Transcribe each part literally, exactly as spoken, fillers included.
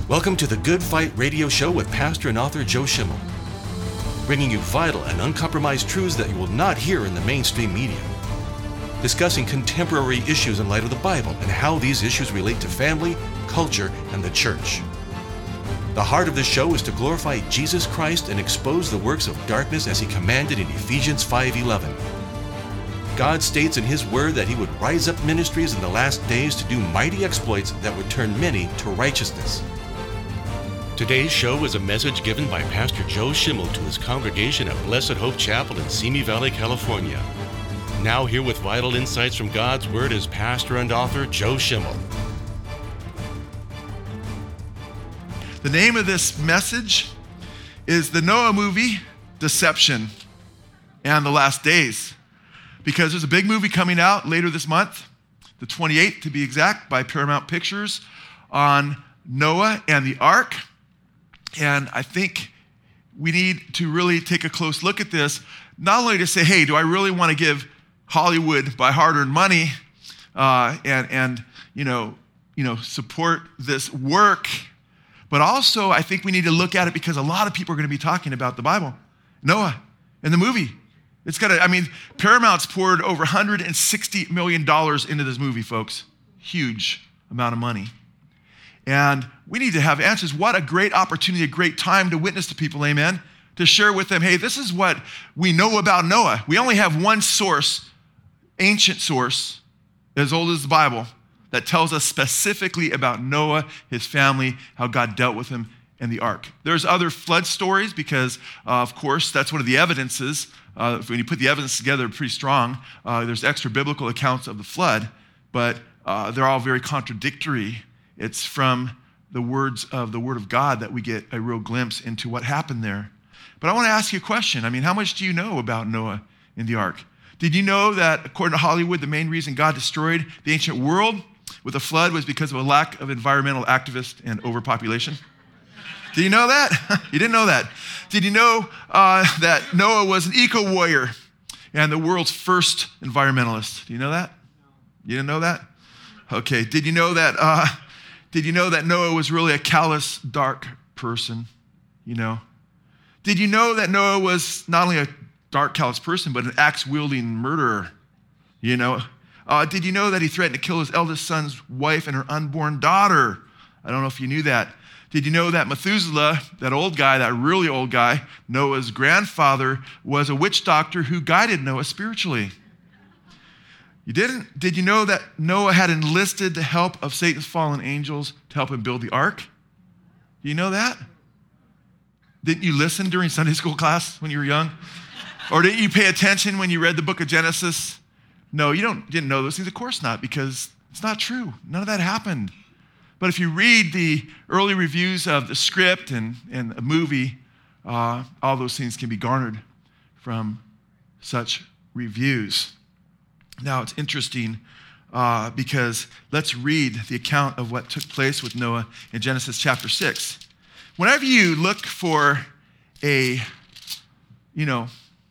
Welcome to the Good Fight Radio Show with pastor and author Joe Schimmel, bringing you vital and uncompromised truths that you will not hear in the mainstream media, discussing contemporary issues in light of the Bible and how these issues relate to family, culture, and the church. The heart of this show is to glorify Jesus Christ and expose the works of darkness as he commanded in Ephesians five eleven. God states in his word that he would rise up ministries in the last days to do mighty exploits that would turn many to righteousness. Today's show is a message given by Pastor Joe Schimmel to his congregation at Blessed Hope Chapel in Simi Valley, California. Now here with vital insights from God's Word is pastor and author Joe Schimmel. The name of this message is the Noah movie, Deception and the Last Days. Because there's a big movie coming out later this month, the twenty-eighth to be exact, by Paramount Pictures on Noah and the Ark. And I think we need to really take a close look at this, not only to say, hey, do I really want to give Hollywood my hard-earned money uh, and, and you know, you know, support this work, but also I think we need to look at it because a lot of people are going to be talking about the Bible, Noah, and the movie. It's got to, I mean, Paramount's poured over one hundred sixty million dollars into this movie, folks. Huge amount of money. And we need to have answers. What a great opportunity, a great time to witness to people, amen? To share with them, hey, this is what we know about Noah. We only have one source, ancient source, as old as the Bible, that tells us specifically about Noah, his family, how God dealt with him, and the ark. There's other flood stories because, uh, of course, that's one of the evidences. Uh, when you put the evidence together, pretty strong. Uh, there's extra biblical accounts of the flood, but uh, they're all very contradictory. It's from the words of the Word of God that we get a real glimpse into what happened there. But I want to ask you a question. I mean, how much do you know about Noah and the ark? Did you know that, according to Hollywood, the main reason God destroyed the ancient world with a flood was because of a lack of environmental activists and overpopulation? Did you know that? You didn't know that. Did you know uh, that Noah was an eco-warrior and the world's first environmentalist? Do you know that? You didn't know that? Okay. Did you know that? Uh, did you know that Noah was really a callous, dark person? You know. Did you know that Noah was not only a dark, callous person, but an axe-wielding murderer? You know. Uh, did you know that he threatened to kill his eldest son's wife and her unborn daughter? I don't know if you knew that. Did you know that Methuselah, that old guy, that really old guy, Noah's grandfather, was a witch doctor who guided Noah spiritually? You didn't? Did you know that Noah had enlisted the help of Satan's fallen angels to help him build the ark? Do you know that? Didn't you listen during Sunday school class when you were young? Or didn't you pay attention when you read the book of Genesis? No, you don't, didn't know those things. Of course not, because it's not true. None of that happened. But if you read the early reviews of the script and, and the movie, uh, all those things can be garnered from such reviews. Now, it's interesting uh, because let's read the account of what took place with Noah in Genesis chapter six. Whenever you look for a, you know,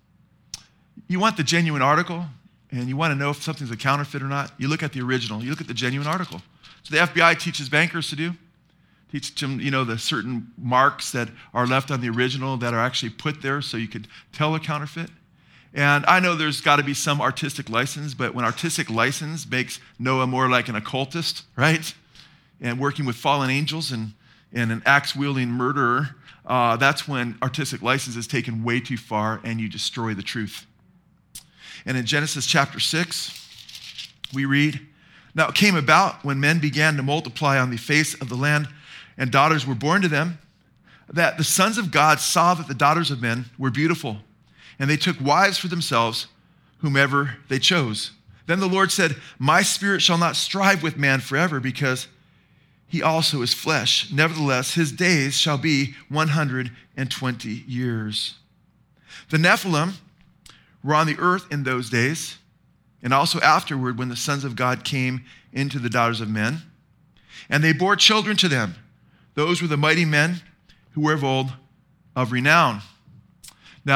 you want the genuine article and you want to know if something's a counterfeit or not, you look at the original. You look at the genuine article. So the F B I teaches bankers to do, teach them, you know, the certain marks that are left on the original that are actually put there so you could tell a counterfeit. And I know there's got to be some artistic license, but when artistic license makes Noah more like an occultist, right? And working with fallen angels and, and an axe-wielding murderer, uh, that's when artistic license is taken way too far and you destroy the truth. And in Genesis chapter six, we read, "Now it came about when men began to multiply on the face of the land and daughters were born to them, that the sons of God saw that the daughters of men were beautiful, and they took wives for themselves, whomever they chose. Then the Lord said, my spirit shall not strive with man forever, because he also is flesh. Nevertheless, his days shall be one hundred twenty years. The Nephilim were on the earth in those days, and also afterward when the sons of God came into the daughters of men. And they bore children to them. Those were the mighty men who were of old, of renown." Now,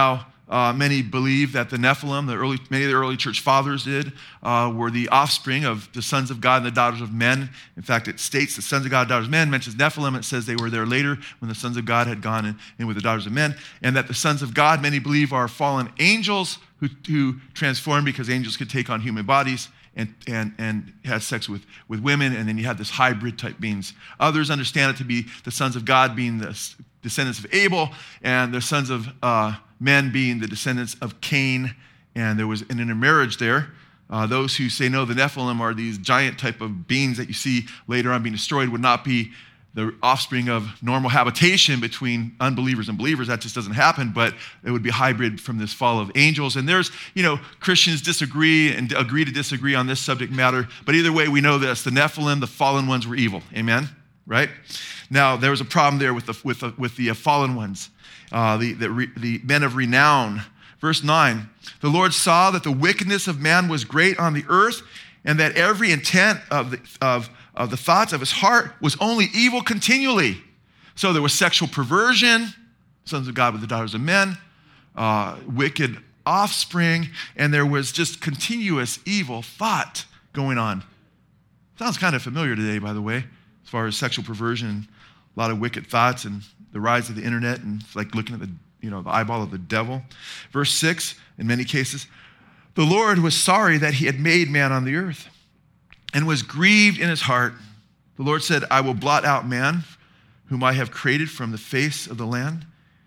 Uh, many believe that the Nephilim, the early, many of the early church fathers did, uh, were the offspring of the sons of God and the daughters of men. In fact, it states the sons of God and daughters of men, mentions Nephilim. It says they were there later when the sons of God had gone in, in with the daughters of men. And that the sons of God, many believe, are fallen angels who, who transformed because angels could take on human bodies and, and, and had sex with, with women. And then you had this hybrid type beings. Others understand it to be the sons of God being the descendants of Abel and the sons of uh, men being the descendants of Cain, and there was an intermarriage there. Uh, those who say, no, the Nephilim are these giant type of beings that you see later on being destroyed would not be the offspring of normal habitation between unbelievers and believers. That just doesn't happen, but it would be hybrid from this fall of angels. And there's, you know, Christians disagree and agree to disagree on this subject matter, but either way, we know this. The Nephilim, the fallen ones, were evil. Amen? Right? Now, there was a problem there with the, with the, with the fallen ones. Uh, the, the, re, the men of renown. Verse nine, the Lord saw that the wickedness of man was great on the earth, and that every intent of the, of, of the thoughts of his heart was only evil continually. So there was sexual perversion, sons of God with the daughters of men, uh, wicked offspring, and there was just continuous evil thought going on. Sounds kind of familiar today, by the way, as far as sexual perversion, a lot of wicked thoughts and the rise of the internet, and it's like looking at the, you know, the eyeball of the devil. Verse six, in many cases, the Lord was sorry that he had made man on the earth and was grieved in his heart. The Lord said, I will blot out man, whom I have created from the face of the land,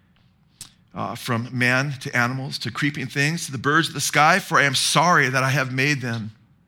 uh, from man to animals, to creeping things, to the birds of the sky, for I am sorry that I have made them.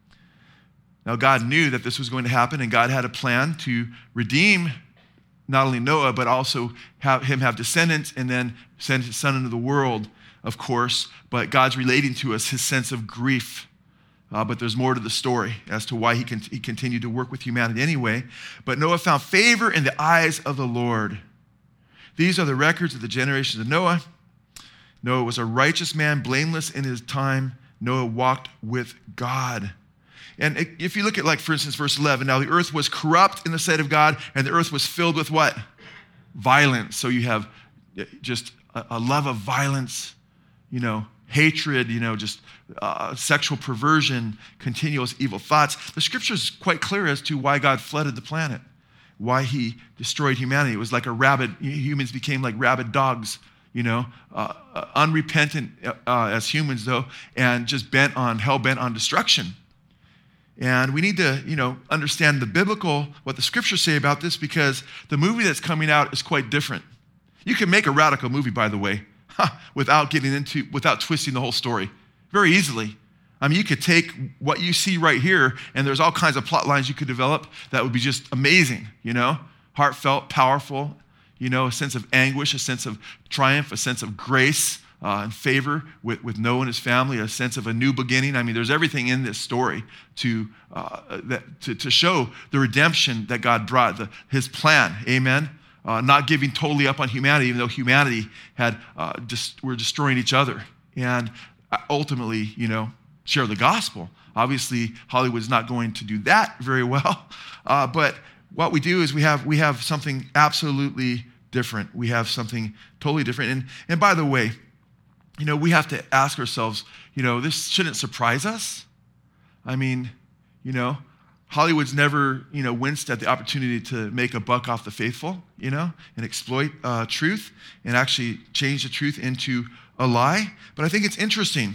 Now God knew that this was going to happen, and God had a plan to redeem not only Noah, but also have him have descendants and then send his son into the world, of course. But God's relating to us his sense of grief. Uh, but there's more to the story as to why he, con- he continued to work with humanity anyway. But Noah found favor in the eyes of the Lord. These are the records of the generations of Noah. Noah was a righteous man, blameless in his time. Noah walked with God. And if you look at, like, for instance, verse eleven, now the earth was corrupt in the sight of God, and the earth was filled with what? Violence. So you have just a, a love of violence, you know, hatred, you know, just uh, sexual perversion, continuous evil thoughts. The scripture is quite clear as to why God flooded the planet, why he destroyed humanity. It was like a rabid, humans became like rabid dogs, you know, uh, uh, unrepentant uh, as humans, though, and just bent on, hell-bent on destruction. And we need to, you know, understand the biblical, what the scriptures say about this, because the movie that's coming out is quite different. You can make a radical movie, by the way, without getting into, without twisting the whole story, very easily. I mean, you could take what you see right here, and there's all kinds of plot lines you could develop that would be just amazing, you know, heartfelt, powerful, you know, a sense of anguish, a sense of triumph, a sense of grace, Uh, and favor with, with Noah and his family, a sense of a new beginning. I mean, there's everything in this story to, uh, that, to, to show the redemption that God brought, the, his plan, amen? Uh, not giving totally up on humanity, even though humanity had, uh, just, were destroying each other. And ultimately, you know, share the gospel. Obviously, Hollywood's not going to do that very well. Uh, but what we do is we have, we have something absolutely different. We have something totally different. And, and by the way, you know, we have to ask ourselves, you know, this shouldn't surprise us. I mean, you know, Hollywood's never, you know, winced at the opportunity to make a buck off the faithful, you know, and exploit uh, truth and actually change the truth into a lie. But I think it's interesting.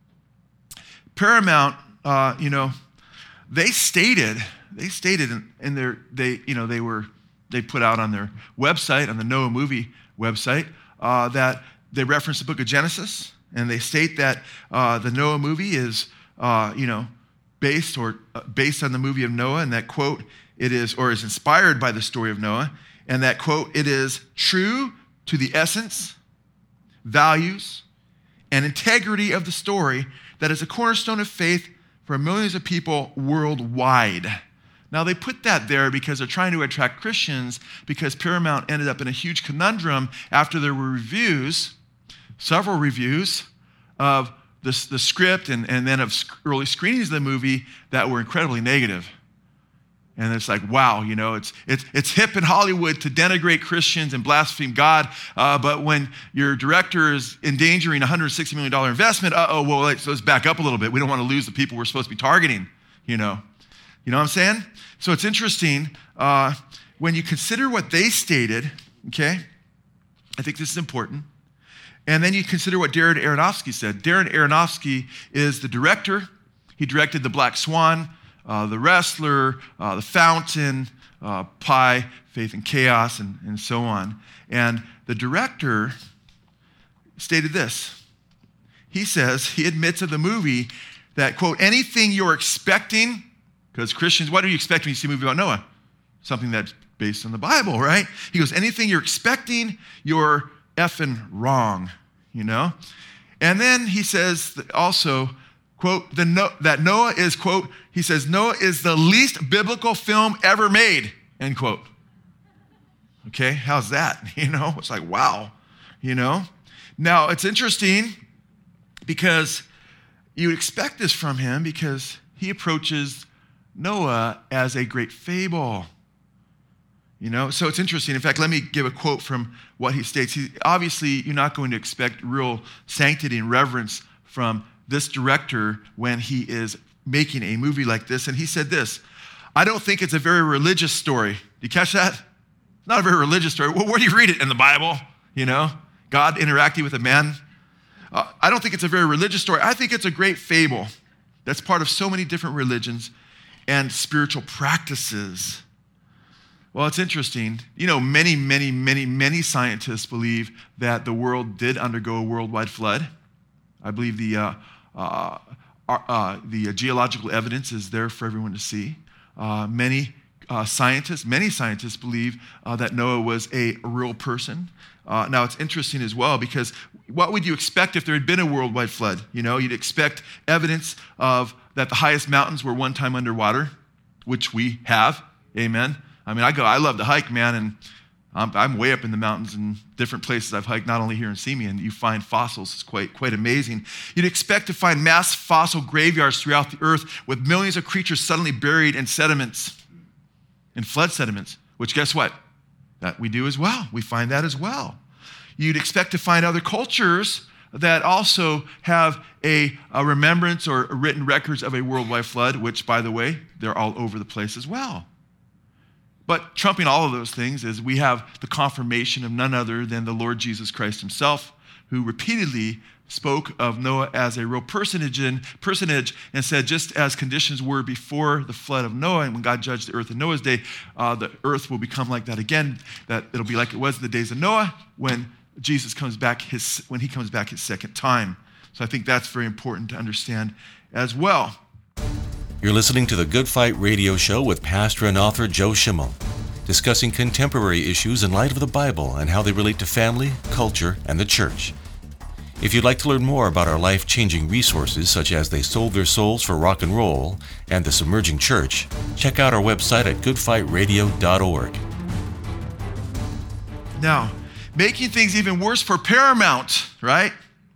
Paramount, uh, you know, they stated, they stated in, in their, they, you know, they were, they put out on their website, on the Noah movie website, uh, that they reference the book of Genesis, and they state that uh, the Noah movie is, uh, you know, based or uh, based on the movie of Noah, and that, quote, it is, or is inspired by the story of Noah, and that, quote, it is true to the essence, values, and integrity of the story that is a cornerstone of faith for millions of people worldwide. Now, they put that there because they're trying to attract Christians, because Paramount ended up in a huge conundrum after there were reviews, several reviews of the, the script and, and then of early screenings of the movie that were incredibly negative. And it's like, wow, you know, it's it's it's hip in Hollywood to denigrate Christians and blaspheme God, uh, but when your director is endangering a one hundred sixty million dollars investment, uh-oh, well, let's, let's back up a little bit. We don't want to lose the people we're supposed to be targeting, you know. You know what I'm saying? So it's interesting, uh, when you consider what they stated, okay, I think this is important, and then you consider what Darren Aronofsky said. Darren Aronofsky is the director. He directed The Black Swan, Uh, The Wrestler, uh, The Fountain, uh, Pi, Faith and Chaos, and, and so on. And the director stated this. He says, he admits of the movie that, quote, anything you're expecting, because Christians, what are you expecting when you see a movie about Noah? Something that's based on the Bible, right? He goes, anything you're expecting, you're effing wrong, you know? And then he says that also, quote, the no, that Noah is, quote, he says, Noah is the least biblical film ever made, end quote. Okay, how's that? You know, it's like, wow, you know. Now, it's interesting because you would expect this from him because he approaches Noah as a great fable. You know, so it's interesting. In fact, let me give a quote from what he states. He, obviously, you're not going to expect real sanctity and reverence from this director when he is making a movie like this. And he said this, I don't think it's a very religious story. Do you catch that? It's not a very religious story. Well, where do you read it in the Bible? You know, God interacting with a man. Uh, I don't think it's a very religious story. I think it's a great fable that's part of so many different religions and spiritual practices. Well, it's interesting. You know, many, many, many, many scientists believe that the world did undergo a worldwide flood. I believe the uh, uh, uh, the geological evidence is there for everyone to see. Uh, many uh, scientists, many scientists believe uh, that Noah was a real person. Uh, now, it's interesting as well because what would you expect if there had been a worldwide flood? You know, you'd expect evidence of that the highest mountains were one time underwater, which we have. Amen. I mean, I go, I love to hike, man, and I'm, I'm way up in the mountains and different places I've hiked, not only here in Simi, and you find fossils. It's quite, quite amazing. You'd expect to find mass fossil graveyards throughout the earth with millions of creatures suddenly buried in sediments, in flood sediments, which guess what? That we do as well. We find that as well. You'd expect to find other cultures that also have a, a remembrance or written records of a worldwide flood, which, by the way, they're all over the place as well. But trumping all of those things is we have the confirmation of none other than the Lord Jesus Christ himself, who repeatedly spoke of Noah as a real personage and, personage and said, just as conditions were before the flood of Noah, and when God judged the earth in Noah's day, uh, the earth will become like that again, that it'll be like it was in the days of Noah when Jesus comes back, his, when he comes back his second time. So I think that's very important to understand as well. You're listening to the Good Fight Radio Show with pastor and author Joe Schimmel, discussing contemporary issues in light of the Bible and how they relate to family, culture, and the church. If you'd like to learn more about our life-changing resources, such as They Sold Their Souls for Rock and Roll and The Submerging Church, check out our website at good fight radio dot org. Now, making things even worse for Paramount, right?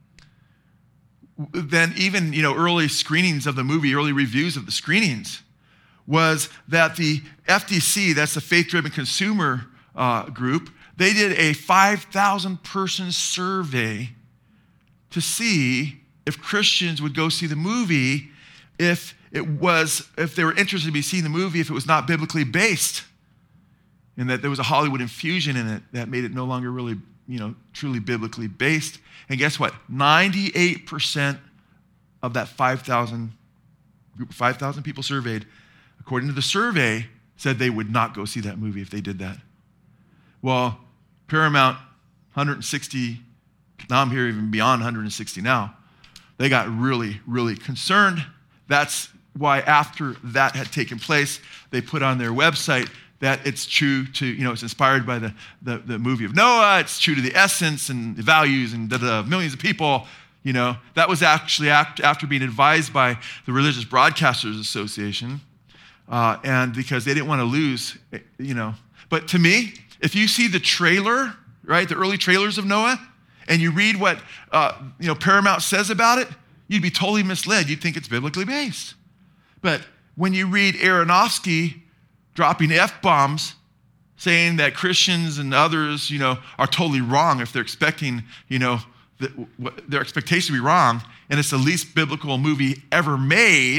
Than even, you know, early screenings of the movie, early reviews of the screenings, was that the F D C, that's the Faith Driven Consumer uh, Group, they did a five thousand person survey to see if Christians would go see the movie if it was, if they were interested in be seeing the movie if it was not biblically based, and that there was a Hollywood infusion in it that made it no longer really, you know, truly biblically based. And guess what? ninety-eight percent of that five thousand group of five thousand people surveyed, according to the survey, said they would not go see that movie if they did that. Well, Paramount, one hundred sixty, now I'm here even beyond one hundred sixty now, they got really, really concerned. That's why after that had taken place, they put on their website that it's true to, you know, it's inspired by the, the, the movie of Noah, it's true to the essence and the values and the, the millions of people, you know. That was actually after being advised by the Religious Broadcasters Association, uh, and because they didn't want to lose, you know. But to me, if you see the trailer, right, the early trailers of Noah, and you read what, uh, you know, Paramount says about it, you'd be totally misled. You'd think it's biblically based. But when you read Aronofsky, dropping F-bombs, saying that Christians and others, you know, are totally wrong if they're expecting, you know, the, what, their expectation to be wrong, and it's the least biblical movie ever made.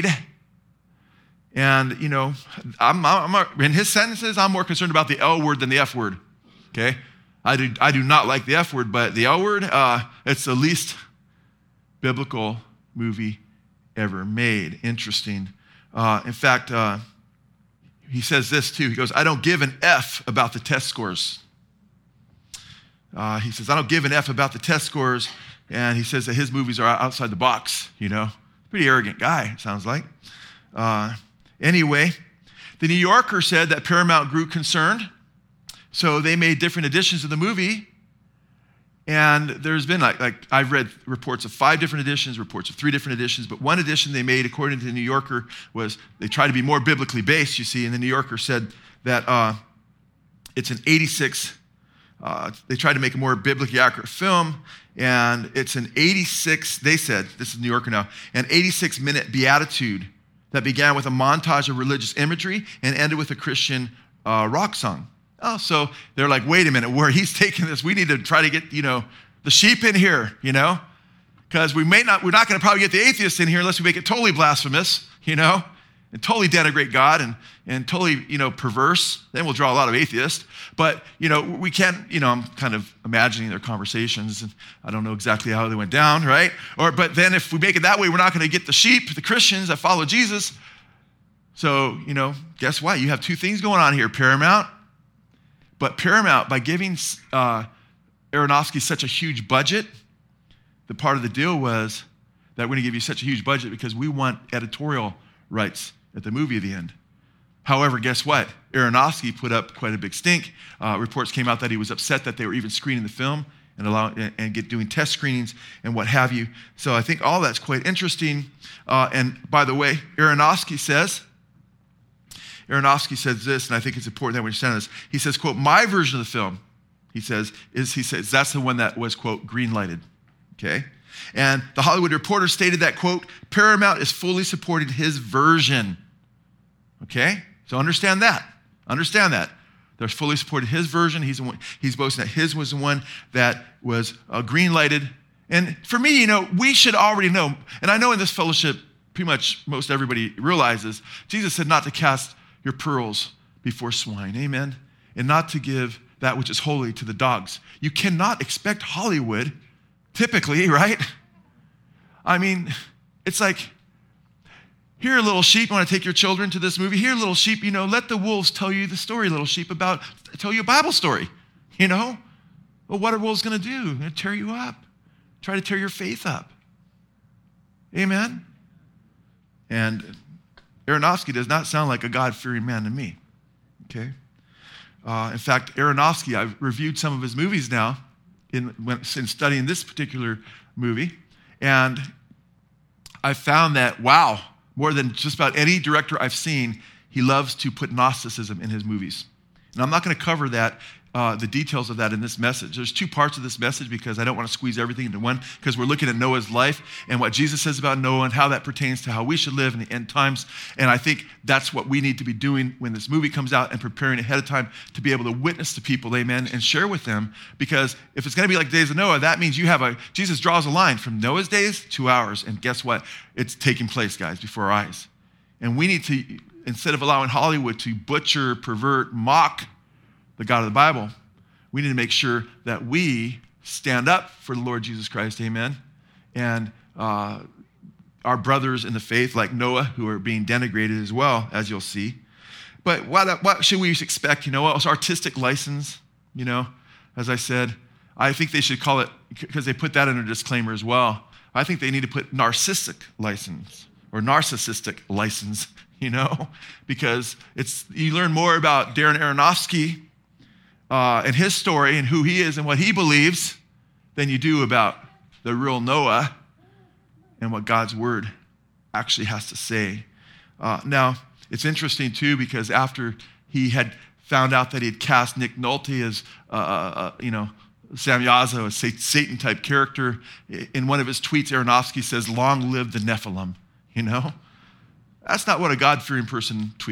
And, you know, I'm, I'm, in his sentences, I'm more concerned about the L word than the F word, okay? I do, I do not like the F word, but the L word, uh, it's the least biblical movie ever made. Interesting. Uh, in fact, uh, he says this too. He goes, I don't give an F about the test scores. Uh, he says, I don't give an F about the test scores. And he says that his movies are outside the box, you know. Pretty arrogant guy, it sounds like. Uh, anyway, the New Yorker said that Paramount grew concerned. So they made different editions of the movie. And there's been, like, like I've read reports of five different editions, reports of three different editions, but one edition they made, according to the New Yorker, was they tried to be more biblically based, you see, and the New Yorker said that uh, it's an eighty-six, uh, they tried to make a more biblically accurate film, and it's an eighty-six, they said, this is New Yorker now, an eighty-six minute beatitude that began with a montage of religious imagery and ended with a Christian uh, rock song. Oh, so they're like, wait a minute, where he's taking this, we need to try to get, you know, the sheep in here, you know, because we may not, we're not going to probably get the atheists in here unless we make it totally blasphemous, you know, and totally denigrate God and, and totally, you know, perverse. Then we'll draw a lot of atheists. But, you know, we can't, you know, I'm kind of imagining their conversations, and I don't know exactly how they went down, right? Or, but then if we make it that way, we're not going to get the sheep, the Christians that follow Jesus. So, you know, guess what? You have two things going on here, Paramount. But Paramount, by giving uh, Aronofsky such a huge budget, the part of the deal was that we're going to give you such a huge budget because we want editorial rights at the movie at the end. However, guess what? Aronofsky put up quite a big stink. Uh, reports came out that he was upset that they were even screening the film and allow, and get doing test screenings and what have you. So I think all that's quite interesting. Uh, and by the way, Aronofsky says, Aronofsky says this, and I think it's important that we understand this. He says, quote, my version of the film, he says, is he says that's the one that was, quote, green-lighted, okay? And the Hollywood Reporter stated that, quote, Paramount is fully supporting his version, okay? So understand that. Understand that. They're fully supporting his version. He's, the one, he's boasting that his was the one that was uh, green-lighted. And for me, you know, we should already know, and I know in this fellowship, pretty much most everybody realizes, Jesus said not to cast your pearls before swine, amen? And not to give that which is holy to the dogs. You cannot expect Hollywood, typically, right? I mean, it's like, here, little sheep, you want to take your children to this movie? Here, little sheep, you know, let the wolves tell you the story, little sheep, about, tell you a Bible story, you know? Well, what are wolves going to do? They're going to tear you up, try to tear your faith up. Amen? And Aronofsky does not sound like a God-fearing man to me, okay? Uh, in fact, Aronofsky, I've reviewed some of his movies now in, when, in studying this particular movie, and I found that, wow, more than just about any director I've seen, he loves to put Gnosticism in his movies. And I'm not going to cover that, uh, the details of that in this message. There's two parts of this message because I don't want to squeeze everything into one, because we're looking at Noah's life and what Jesus says about Noah and how that pertains to how we should live in the end times. And I think that's what we need to be doing when this movie comes out and preparing ahead of time to be able to witness to people, amen, and share with them. Because if it's going to be like the days of Noah, that means you have a, Jesus draws a line from Noah's days to ours. And guess what? It's taking place, guys, before our eyes. And we need to, instead of allowing Hollywood to butcher, pervert, mock the God of the Bible, we need to make sure that we stand up for the Lord Jesus Christ, amen, and uh, our brothers in the faith like Noah who are being denigrated as well, as you'll see. But what, what should we expect? You know, what was artistic license? You know, as I said, I think they should call it, because they put that in a disclaimer as well, I think they need to put narcissistic license or narcissistic license, you know, because it's you learn more about Darren Aronofsky uh, and his story and who he is and what he believes than you do about the real Noah and what God's word actually has to say. Uh, now, it's interesting, too, because after he had found out that he had cast Nick Nolte as, uh, uh, you know, Sam Yazoo, a Satan-type character, in one of his tweets, Aronofsky says, "Long live the Nephilim," you know? That's not what a God-fearing person tweets.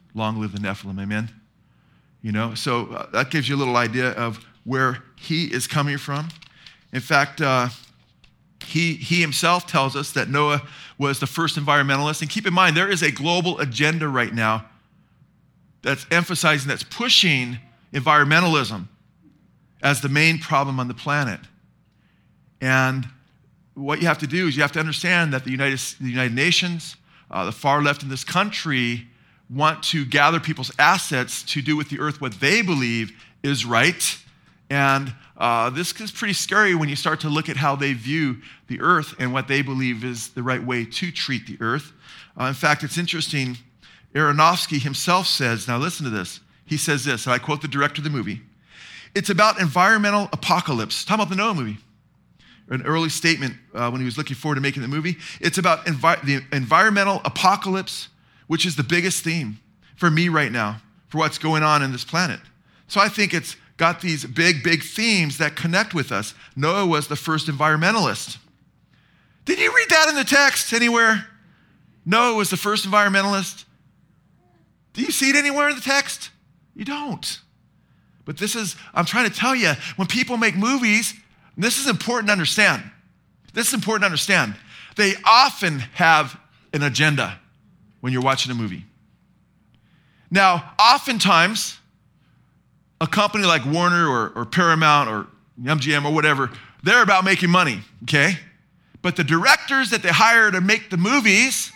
long live the Nephilim, amen? You know, so uh, that gives you a little idea of where he is coming from. In fact, uh, he, he himself tells us that Noah was the first environmentalist. And keep in mind, there is a global agenda right now that's emphasizing, that's pushing environmentalism as the main problem on the planet. And what you have to do is you have to understand that the United, the United Nations, uh, the far left in this country, want to gather people's assets to do with the earth what they believe is right. And uh, this is pretty scary when you start to look at how they view the earth and what they believe is the right way to treat the earth. Uh, in fact, it's interesting. Aronofsky himself says, now listen to this. He says this, and I quote the director of the movie. It's about environmental apocalypse. Talking about the Noah movie. An early statement uh, when he was looking forward to making the movie. It's about envi- the environmental apocalypse, which is the biggest theme for me right now, for what's going on in this planet. So I think it's got these big, big themes that connect with us. Noah was the first environmentalist. Did you read that in the text anywhere? Noah was the first environmentalist. Do you see it anywhere in the text? You don't. But this is, I'm trying to tell you, when people make movies, this is important to understand. This is important to understand. They often have an agenda when you're watching a movie. Now, oftentimes, a company like Warner or, or Paramount or M G M or whatever, they're about making money, okay? But the directors that they hire to make the movies,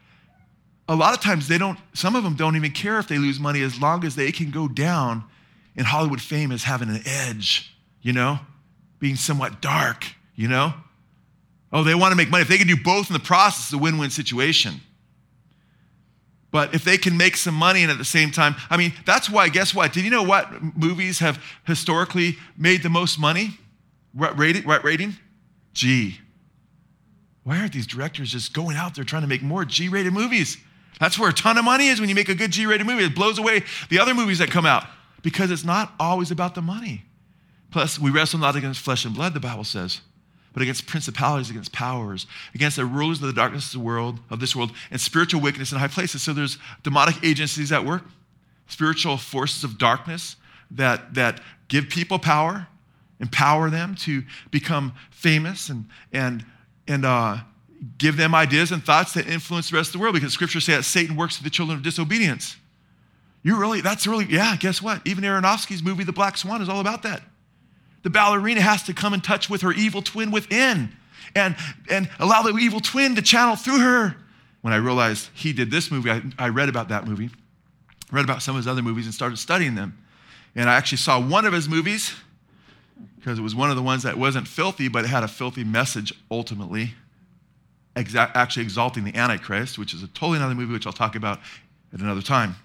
a lot of times they don't, some of them don't even care if they lose money as long as they can go down in Hollywood fame as having an edge, you know? Being somewhat dark, you know? Oh, they want to make money. If they can do both in the process, it's a win-win situation. But if they can make some money and at the same time, I mean, that's why, guess what? Did you know what movies have historically made the most money? What rating? What rating? G. Why aren't these directors just going out there trying to make more G-rated movies? That's where a ton of money is when you make a good G-rated movie. It blows away the other movies that come out because it's not always about the money. Plus, we wrestle not against flesh and blood, the Bible says, but against principalities, against powers, against the rulers of the darkness of the world, of this world, and spiritual wickedness in high places. So there's demonic agencies at work, spiritual forces of darkness that, that give people power, empower them to become famous, and and and uh, give them ideas and thoughts that influence the rest of the world. Because Scripture says that Satan works through the children of disobedience. You really, that's really, yeah. Guess what? Even Aronofsky's movie, The Black Swan, is all about that. The ballerina has to come in touch with her evil twin within and, and allow the evil twin to channel through her. When I realized he did this movie, I, I read about that movie, read about some of his other movies and started studying them. And I actually saw one of his movies because it was one of the ones that wasn't filthy, but it had a filthy message ultimately, exa- actually exalting the Antichrist, which is a totally another movie, which I'll talk about at another time.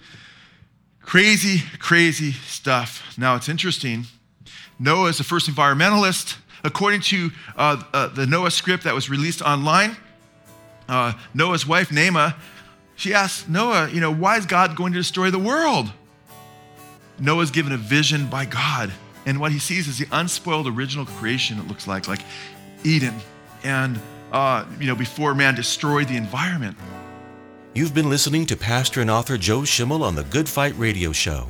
Crazy, crazy stuff. Now, it's interesting. Noah is the first environmentalist. According to uh, uh, the Noah script that was released online, uh, Noah's wife, Naamah, she asked Noah, you know, why is God going to destroy the world? Noah's given a vision by God. And what he sees is the unspoiled original creation, it looks like, like Eden. And, uh, you know, before man destroyed the environment. You've been listening to pastor and author Joe Schimmel on the Good Fight Radio Show.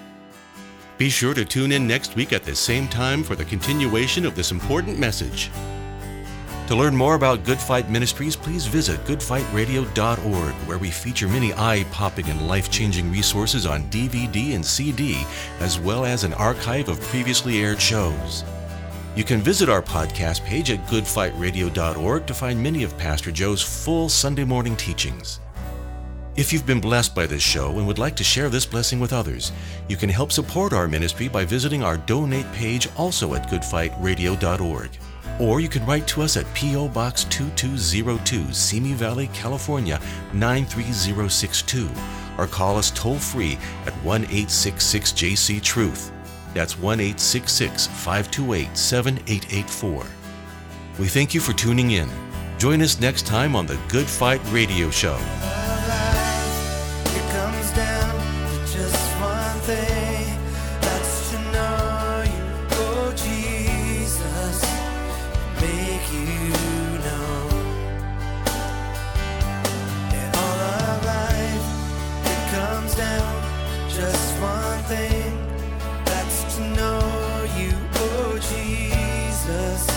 Be sure to tune in next week at the same time for the continuation of this important message. To learn more about Good Fight Ministries, please visit good fight radio dot org, where we feature many eye-popping and life-changing resources on D V D and C D, as well as an archive of previously aired shows. You can visit our podcast page at good fight radio dot org to find many of Pastor Joe's full Sunday morning teachings. If you've been blessed by this show and would like to share this blessing with others, you can help support our ministry by visiting our donate page also at good fight radio dot org. Or you can write to us at P O Box two two zero two, Simi Valley, California nine three zero six two, or call us toll-free at one eight six six J C Truth. That's one eight six six, five two eight, seven eight eight four. We thank you for tuning in. Join us next time on the Good Fight Radio Show. Comes just one thing, that's to know you, oh Jesus.